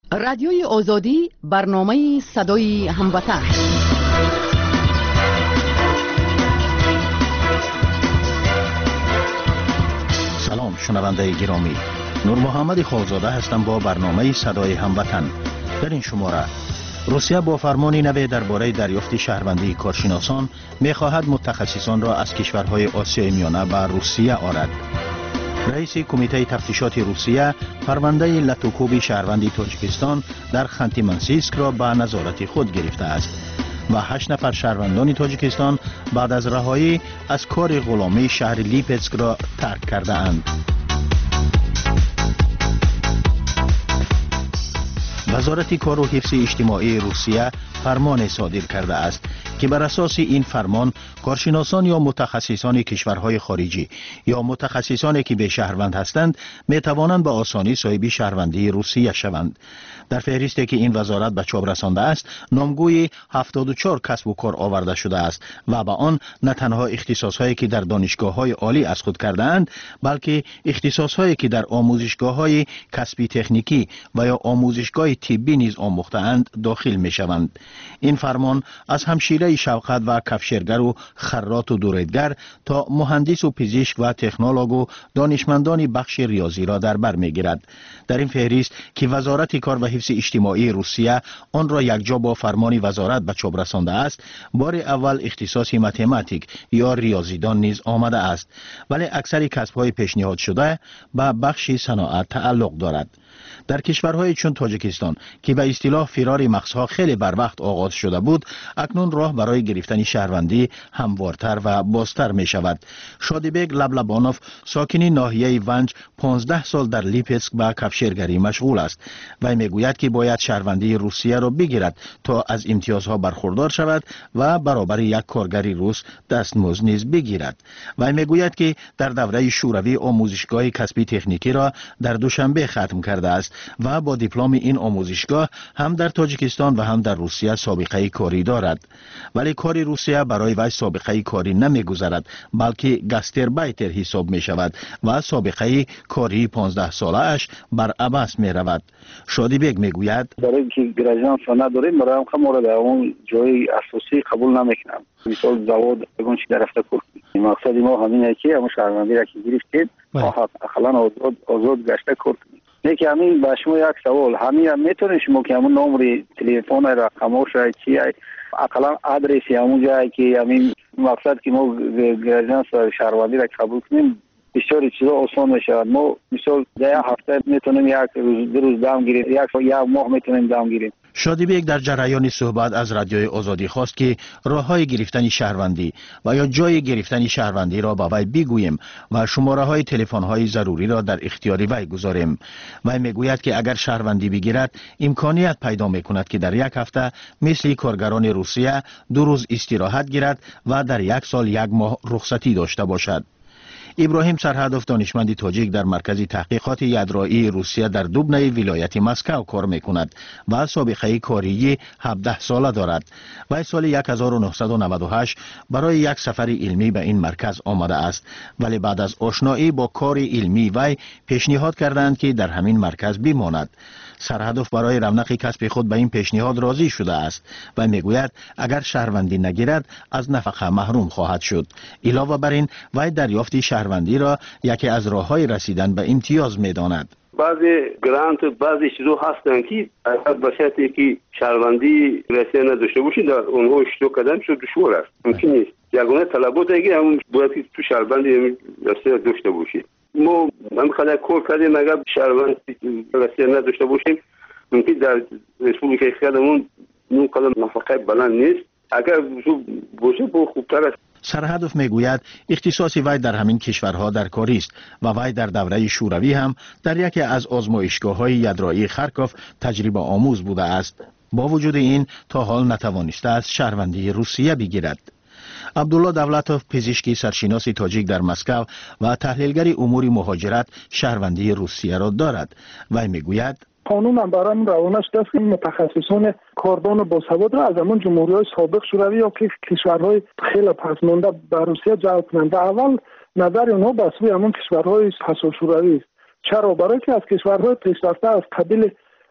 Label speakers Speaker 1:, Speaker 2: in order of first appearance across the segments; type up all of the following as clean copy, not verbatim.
Speaker 1: رادیوی آزادی برنامه صدای هموطن.
Speaker 2: سلام شنونده گرامی، نور محمد خالزاده هستم با برنامه صدای هموطن. در این شماره روسیه با فرمانی نو درباره دریافت شهروندی کارشناسان می‌خواهد متخصصان را از کشورهای آسیای میانه به روسیه آرد. رئیس کمیته تفتیشات روسیه پرونده لاتوکوب شهروندی تاجیکستان در خانتی منسیسک را به نظارت خود گرفته است و 8 نفر شهروندان تاجیکستان بعد از رهایی از کار غلامی شهر لیپسک را ترک کرده اند. وزارت کار و حفظ اجتماعی روسیه فرمان صادر کرده است که بر اساس این فرمان کارشناسان یا متخصصان کشورهای خارجی یا متخصصانی که به شهروند هستند می توانند به آسانی صاحب شهروندی روسیه شوند. در فهرستی که این وزارت به چاپ رسانده است نامگوی 74 کسب و کار آورده شده است و به آن نه تنها اختصاصهایی که در دانشگاه‌های عالی از خود کرده اند بلکه اختصاصهایی که در آموزشگاه‌های کسبی تکنیکی و یا آموزشگاه طبی نیز آموخته اند داخل می شوند. این فرمان از همشیره شوقت و کفشرگر و خراط و دوریدگر تا مهندس و پزشک و تکنولوژ و دانشمندان بخش ریاضی را در بر می‌گیرد. در این فهرست که وزارت کار و حفظ اجتماعی روسیه آن را یکجا با فرمان وزارت به چاپ رسانده است، بار اول اختصاص متماتیک یا ریاضیدان نیز آمده است، ولی اکثر کسب‌های پیشنهاد شده به بخش صنعت تعلق دارد. در کشورهای چون تاجیکستان که به اصطلاح فرار مغزها خیلی بر وقت آغاز شده بود، اکنون راه برای گرفتن شهروندی هموارتر و بازتر می شود. شادیبک لبلبانوف ساکن ناحیه ونج 15 سال در لیپسک به کفشرگری مشغول است و میگوید که باید شهروندی روسیه را بگیرد تا از امتیازها برخوردار شود و برابر یک کارگری روس دستمزد نیز بگیرد. و میگوید که در دوره شوروی آموزشگاه کسبی تکنیکی را در دوشنبه ختم کرده است و با دیپلم این آموزشگاه هم در تاجیکستان و هم در روسیه سابقه کاری دارد. ولی کار روسیه برای وی سابقه کاری نمیگذارد بلکه گاستربایتر حساب می شود و سابقه کاری 15 ساله اش بر عبث می رود. شادیبک میگوید
Speaker 3: برای اینکه گراجان نداریم برای ما را در اون جای اساسی قبول نمیکنم. مثال زواد اون چی در رفته کنیم. مقصد ما همینه که همون شهروندی را که گرفتید اقلا آزاد گشته کنیم. یکی همین با شما یک سوال همین میتونید شما که همون نمره تلفن رقمش چی اقلا آدرسی همون جایی که همین مقصد که ما گراجان شهروندی را قبول کنیم بسیار چیزا آسان میشه. ما مثال در هفته میتونیم یک روز دو روز دام گیریم، یک ماه میتونیم دام گیریم.
Speaker 2: شادیبک در جریان صحبت از رادیوی آزادی خواست که راه‌های گرفتن شهروندی و یا جای گرفتن شهروندی را با وی بگوییم و شماره‌های تلفن‌های ضروری را در اختیار وی گذاریم. وی میگوید که اگر شهروندی بگیرد امکانیت پیدا می‌کند که در یک هفته مثل کارگران روسیه 2 روز استراحت گیرد و در 1 سال 1 ماه رخصتی داشته باشد. ابراهیم سرهدف دانشمند تاجیک در مرکز تحقیقات یدرایی روسیه در دوبنه ولایت مسکو کار میکند و سابقه کاری 17 ساله دارد. و سال 1998 برای یک سفر علمی به این مرکز آمده است، ولی بعد از آشنایی با کار علمی وی پیشنهاد کردند که در همین مرکز بماند. سرهدف برای رونق کسب خود به این پیشنهاد راضی شده است و میگوید اگر شهروندی نگیرد از نفقه محروم خواهد شد. علاوه بر این وی دریافت شهروندی را یکی از راه‌های رسیدن به امتیاز می‌داند.
Speaker 4: بعضی گرانت بعضی چیزا هستن که به شرطی که شهروندی رسیدن نداشته باشی در اونها اشتراک کردن شو دشوار است. ممکن نیست. یگانه طلبات دیگه همون باید که تو شهروندی رسیدن داشته باشی. ما هم خیلی کار کردیم اگر شهروندی رسیدن نداشته باشیم ممکن در ریسپوبلیکای خودمون اون قدر نفقه بلند نیست. اگر باشه با خوبتر است.
Speaker 2: سرهدف میگوید اختصاص وی در همین کشورها در کاری است و وی در دوره شوروی هم در یکی از آزمایشگاه‌های یدرایی خارکوف تجربه آموز بوده است. با وجود این تا حال نتوانسته است شهروندی روسیه بگیرد. عبدالله دولتوف پزشکی سرشناس تاجیک در مسکو و تحلیلگر امور مهاجرت شهروندی روسیه را دارد. وی میگوید
Speaker 5: قانون هم برای روانش دست این متخصصان کاردان باسواد را از همون جمهوری‌های سابق شوروی یا که کشورهای خیلی پسمانده به روسیه جلب کنند. اول نظر اونها به سوی همون کشورهای پسا شوروی است. چرا؟ برای که از کشورهای پیشرفته از قبیل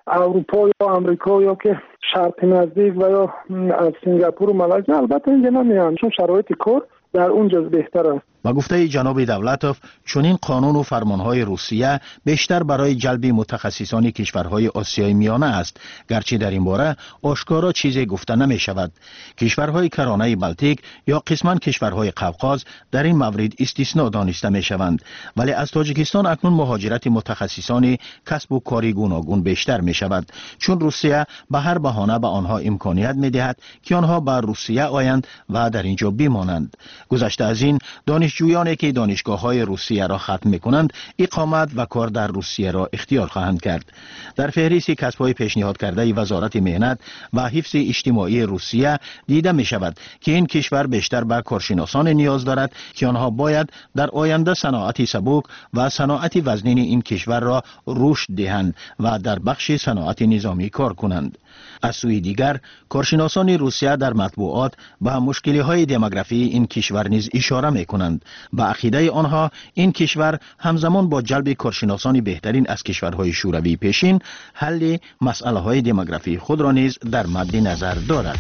Speaker 5: اروپا یا آمریکا یا که شرق نزدیک و یا از سنگاپور و مالزی البته اینجا نمیان چون شرایط کار در اونجا بهتر است.
Speaker 2: با گفته جناب دولتوف چنین قانون و فرمانهای روسیه بیشتر برای جلب متخصصان کشورهای آسیای میانه است، گرچه در این باره آشکارا چیزی گفته نمی شود. کشورهای کرانه بلتیک یا قسما کشورهای قفقاز در این مورد استثناء دانسته می شوند، ولی از تاجیکستان اکنون مهاجرت متخصصان کسب و کاری گوناگون بیشتر می شود، چون روسیه به هر بهانه به آنها امکانیت می دهد که آنها به روسیه آیند و در اینجا بمانند. گذشته از این دانشجویانی که دانشگاه‌های روسیه را ختم می‌کنند اقامت و کار در روسیه را اختیار خواهند کرد. در فهرست کسب‌های پیشنهاد کرده وزارت مهنت و حفظ اجتماعی روسیه دیده می‌شود که این کشور بیشتر به کارشناسان نیاز دارد که آنها باید در آینده صنعت سبک و صنعت وزنین این کشور را رشد دهند و در بخش صنعت نظامی کار کنند. از سوی دیگر کارشناسان روسیه در مطبوعات به مشکل‌های دموگرافی این کشور نیز اشاره می‌کنند. به عقیده آنها این کشور همزمان با جلب کارشناسان بهترین از کشورهای شوروی پیشین حل مسائل‌های دموگرافی خود را نیز در مد نظر دارد.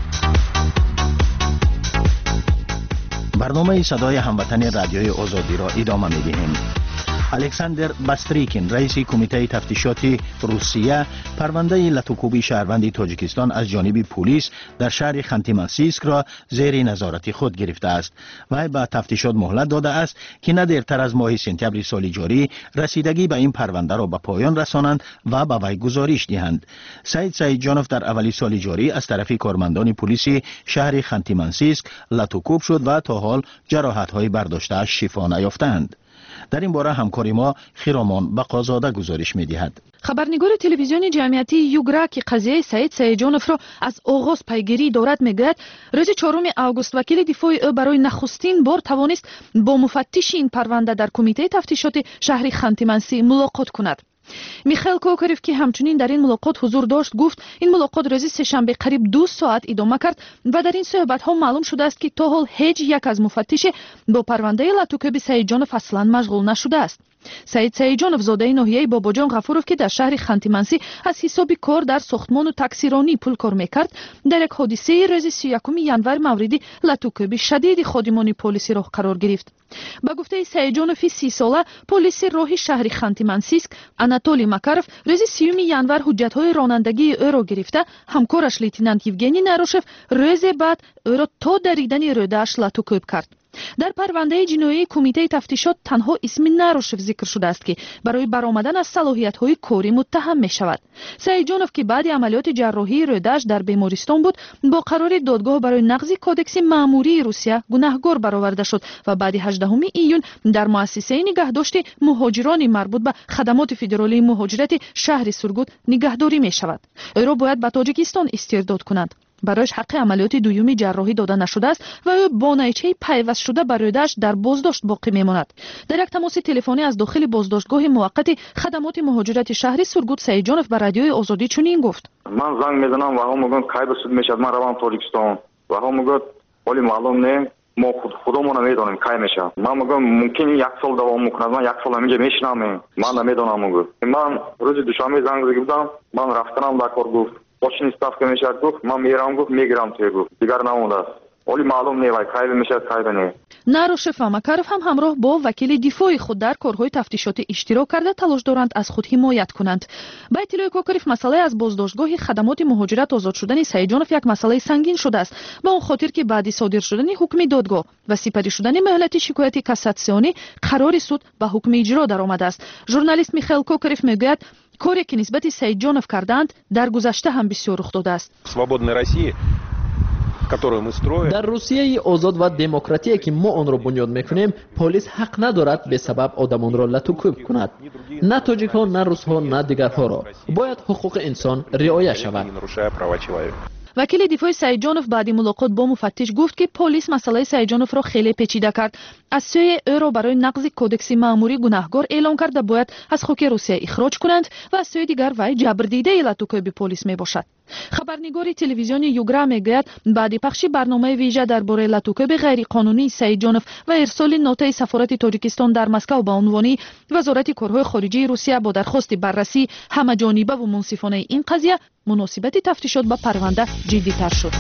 Speaker 2: برنامه صدای هموطن رادیوی آزادی را ادامه می‌دهیم. الکساندر باستریکین رئیس کمیته تفتیشاتی روسیه پرونده لاتوکوبی شهروند تاجیکستان از جانب پلیس در شهر خانتی-منسیسک را زیر نظارت خود گرفته است. وی به تفتیشات مهلت داده است که نه دیرتر از ماه سپتامبر سال جاری رسیدگی به این پرونده را به پایان رسانند و به وی گزارش دهند. سعید جانوف در اولی سال جاری از طرف کارمندان پلیس شهر خانتی-منسیسک لاتوکوب شد و تا حال جراحت‌های برداشته شفا نیافتند. در این باره همکاری ما خیرامان بقازاده گزارش می‌دهد.
Speaker 6: خبرنگار تلویزیون جمعیتی یوگرا که قضیه سعید سعیدجانوف را از آغاز پیگیری دارد میگوید روز 4 آگوست وکیل دفاع او برای نخستین بار توانست با مفتش این پرونده در کمیته تفتیشات شهر خانتی-منسی ملاقات کند. میخائیل کوکاریف که همچنین در این ملاقات حضور داشت گفت این ملاقات روز سه‌شنبه قریب 2 ساعت ادامه کرد و در این صحبت ها معلوم شده است که تا حال هیچ یک از مفتش با پرونده لاتوکوب سعیدجانوف اصلا مشغول نشده است. سعید سعیدجانوف زاده ناحیه باباجان غفوروف که در شهر خانتی-منسی از حساب کار در ساختمان و تاکسیرانی پول کار میکرد در یک حادثه روز 31 ژانویه مورد لاتوکوب شدید خادمان پلیس راه قرار گرفت. با گفته سعیدجانوف 30 ساله پلیس راه شهر خانتی-منسیسک آناتولی ماکاروف روز 30 ژانویه حجت‌های رانندگی او را گرفته همکارش لیتنانت یوگنی ناروشف روز بعد او را تا دریدن روده‌اش لاتوکوب کرد. در پرونده جنایی کمیته تفتیشات تنها اسم ناروشف ذکر شده است که برای برآمدن از صلاحیت‌های کاری متهم می‌شود. سعیدجانوف که بعد عملیات جراحی روده‌اش در بیمارستان بود با قرار دادگاه برای نقض کودکس مأموری روسیه گناهکار برآورده شد و بعد 18 ایون در مؤسسه نگهداشت مهاجران مربوط به خدمات فدرالی مهاجرت شهر سورگوت نگهداری می‌شود. او را باید به تاجیکستان استرداد کنند. برایش حق عملیات دومی جراحی داده نشده است و او با نیچه پیوست شده بر روده‌اش در بازداشت باقی میماند. در یک تماس تلفنی از داخل بازداشتگاه موقت خدمات مهاجرت شهر سورگوت سعیدجانوف به رادیوی آزادی چنین گفت:
Speaker 7: من زنگ میزنم و هم میگن کی به سود میشد من روم تاجیکستان و هم میگن ولی معلوم نه ما خودمون نمیدونیم کی میشه. من میگم ممکنه 1 سال دوام میکنه من 1 سال اینجا میشینم من نمیدونم. میگم من روز دوشنبه زنگ زدم من رفتم در کار گفت باشین استاف که میشد گفت من میرم گفت میگیرم توی گفت دیگر نمونده است ولی معلوم نه وای کی میشد کی نه.
Speaker 6: ناروشف و ماکاروف هم همراه با وکیل دفاع خود در کارهای تفتیشاتی اشتراک کرده تلاش دارند از خود حمایت کنند. با اطلاع کوکاریف مسئله از بازداشتگاه خدمات مهاجرت آزاد شدن سعیدجانوف یک مسئله سنگین شده است به آن خاطر که بعد صادر شدن حکم دادگاه و سپری شدن مهلت شکایت کاساسیونی قرار سود به حکم اجرا درآمده است. ژورنالیست میخائیل کوکاریف میگوید کاری که نسبت سعیدجانوف کردند در گذشته هم بسیار رخ داده است.
Speaker 8: در روسیه آزاد و دموکراتی که ما آن را بنیاد میکنیم پلیس حق ندارد به سبب آدمان را لاتوکوب کند. نه تاجیک‌ها نه روس‌ها نه دیگرها را باید حقوق انسان رعایت شود.
Speaker 6: وکیل دفاع سعیدجانوف بعد ملاقات با مفتش گفت که پلیس مسئله سعیدجانوف را خیلی پیچیده کرد. از سوی او را برای نقض کودکس مأموری گناهکار اعلام کرد و باید از خاک روسیه اخراج کنند و از سوی دیگر وی جبردیده لاتوکوب پلیس می باشد. خبرنگار تلویزیون یوگرا میگوید بعد پخش برنامه ویژه درباره لطوکب غیرقانونی سعید جانف و ارسال نوتای سفارت تاجیکستان در مسکو به عنوان وزارت کارهای خارجه روسیه با درخواست بررسی همه‌جانبه و منصفانه این قضیه، مناسبت تفتیشات به پرونده جدی‌تر شد.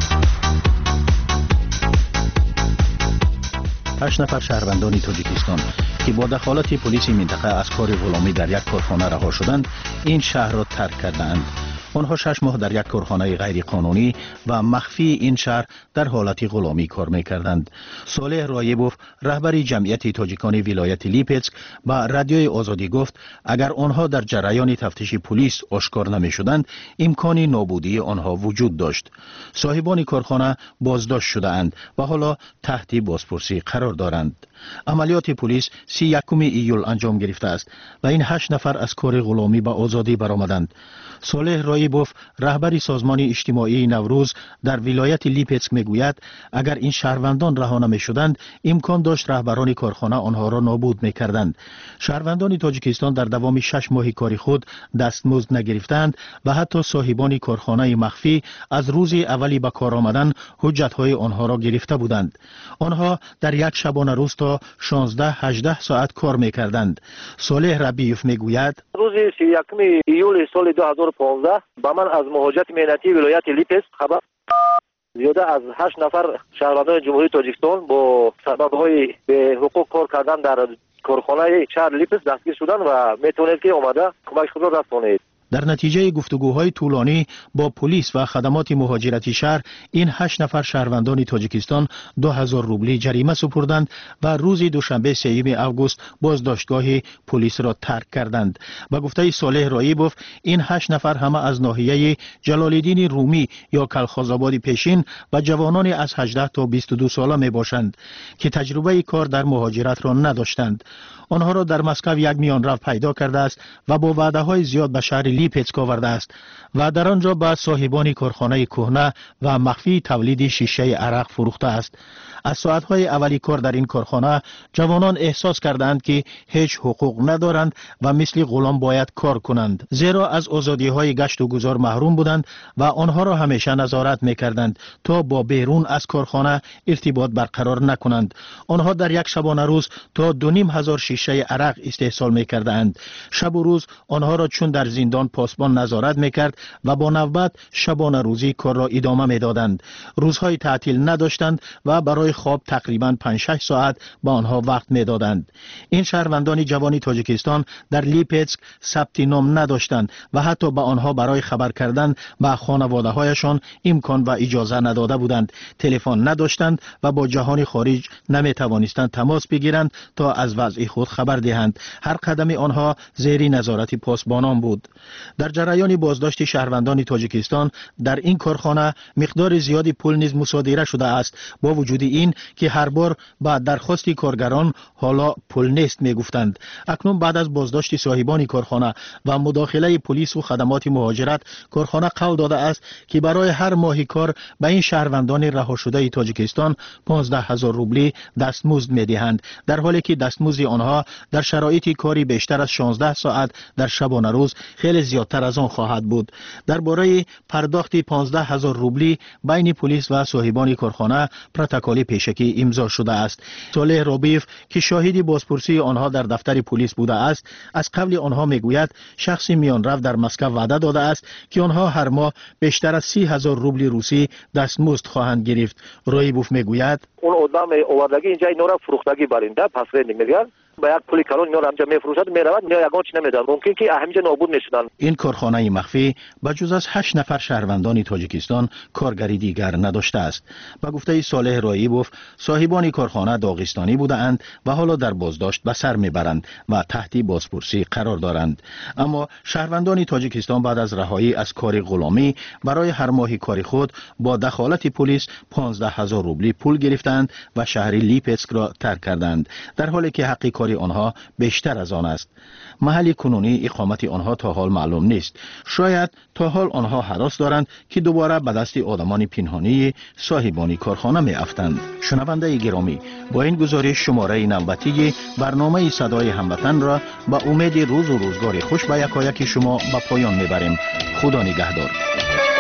Speaker 2: 8 نفر شهروندان تاجیکستان که با دخالت پلیس منطقه از کار غلامی در یک کارخانه رها شدند، این شهر را ترک کردند. آنها 6 ماه در یک کارخانه غیر قانونی و مخفی این شهر در حالت غلامی کار می‌کردند. صالح رایبوف، رهبر جمعیت تاجیکان ولایت لیپسک، با رادیوی آزادی گفت اگر آنها در جریان تفتیش پلیس آشکار نمی‌شدند، امکان نابودی آنها وجود داشت. صاحبان کارخانه بازداشت شده‌اند و حالا تحت بازپرسی قرار دارند. عملیات پلیس 31 ایول انجام گرفته است و این 8 نفر از کار غلامی به آزادی برآمدند. صالح رایبوف، رهبر سازمان اجتماعی نوروز در ولایت لیپسک میگوید اگر این شهروندان رها نمی‌شدند، امکان داشت رهبران کارخانه آنها را نابود می‌کردند. شهروندان تاجیکستان در دوام 6 ماه کاری خود دستمزد نگرفتند و حتی صاحبان کارخانه مخفی از روز اولی به کار آمدن حجت‌های آنها را گرفته بودند. آنها در یک شبانه روز تا 16-18 ساعت کار می‌کردند. صالح ربیوف میگوید
Speaker 9: روز 31 ایول سال 2015 با من از مهاجرت مهنتی ولایت لیپسک خبر زیاده از 8 نفر شهروندان جمهوری تاجیکستان با سبب‌های به حقوق کار کردن در کارخانه شهر لیپسک دستگیر شدند و میتونید که اومده کمک خود را رسانید.
Speaker 2: در نتیجه گفتگوهای طولانی با پلیس و خدمات مهاجرتی شهر، این 8 نفر شهروندان تاجیکستان 2000 روبلی جریمه سپردند و روز دوشنبه 3 آگوست بازداشتگاه پلیس را ترک کردند. با گفته صالح رایبوف، این 8 نفر همه از ناحیه جلال‌الدین رومی یا کلخازآباد پیشین و جوانان از 18 تا 22 ساله می باشند که تجربه کار در مهاجرت را نداشتند. آنها را در مسکو یک میانرو پیدا کرده است و با وعده‌های زیاد به شهر لیپسک آورده است و در آنجا به صاحبان کارخانه کهنه و مخفی تولید شیشه عرق فروخته است. از ساعت‌های اولی کار در این کارخانه جوانان احساس کردند که هیچ حقوق ندارند و مثل غلام باید کار کنند، زیرا از آزادی‌های گشت و گذار محروم بودند و آنها را همیشه نظارت می‌کردند تا با بیرون از کارخانه ارتباط برقرار نکنند. آنها در یک شبانه روز تا 2500 شیشه عرق استحصال می‌کردند. شب و روز آنها را چون در زندان پاسبان نظارت می‌کرد و با نوبت شبانه روزی کار را ادامه می‌دادند. روزهای تعطیل نداشتند و برای خواب تقریباً 5-6 ساعت با آنها وقت می‌دادند. این شهروندان جوان تاجیکستان در لیپسک ثبت نام نداشتند و حتی به آنها برای خبر کردن به خانواده‌هایشان امکان و اجازه نداده بودند. تلفن نداشتند و با جهان خارج نمی‌توانستند تماس بگیرند تا از وضع خود خبر دهند. هر قدم آنها زیر نظارت پاسبانان بود. در جریان بازداشت شهروندان تاجیکستان در این کارخانه مقدار زیادی پول نیز مصادره شده است. با وجود این که هر بار با درخواست کارگران حالا پول نیست میگفتند. اکنون بعد از بازداشت صاحبان کارخانه و مداخله پلیس و خدمات مهاجرت، کارخانه قول داده است که برای هر ماه کار به این شهروندان رها شده تاجیکستان 15000 روبلی دستمزد میدهند، در حالی که دستمزد آنها در شرایط کاری بیشتر از 16 ساعت در شبانه روز خیلی زیادتر از آن خواهد بود. درباره پرداخت 15000 روبلی بین پلیس و صاحبان کارخانه پروتکل پیشکی امضا شده است. صالح رایبوف که شاهد بازپرسی آنها در دفتر پلیس بوده است، از قبل آنها میگوید شخص میانرو در مسکو وعده داده است که آنها هر ماه بیشتر از 30000 روبل روسی دستمزد خواهند گرفت. رایبوف میگوید
Speaker 9: اون آدم آوردگی اینجا اینا را فروختگی برنده پس رنگ میگن با یک پولی کلان اینا را همجا میفروشد میرود اینا یگان چی نمیدن، ممکن که همینجا نابود نشدن.
Speaker 2: این کارخانه مخفی بجز از 8 نفر شهروندان تاجیکستان کارگری دیگر نداشته است. با گفته صالح رایبوف، صاحبان کارخانه داغستانی بودند و حالا در بازداشت به سر میبرند و تحت بازپرسی قرار دارند. اما شهروندان تاجیکستان بعد از رهایی از کار غلامی برای هر ماه کاری خود با دخالت پلیس 15000 روبلی پول گرفتند و شهر لیپسک را ترک کردند، در حالی که حق کاری آنها بیشتر از آن است. محل کنونی اقامت آنها تا حال معلوم نیست. شاید تا حال آنها هراس دارند که دوباره به دست آدمان پنهانی صاحبان کارخانه می افتند. شنونده گرامی، با این گزارش شماره نوبتی برنامه صدای هموطن را با امید روز و روزگار خوش به یکایک شما به پایان میبریم. خدا نگهدار.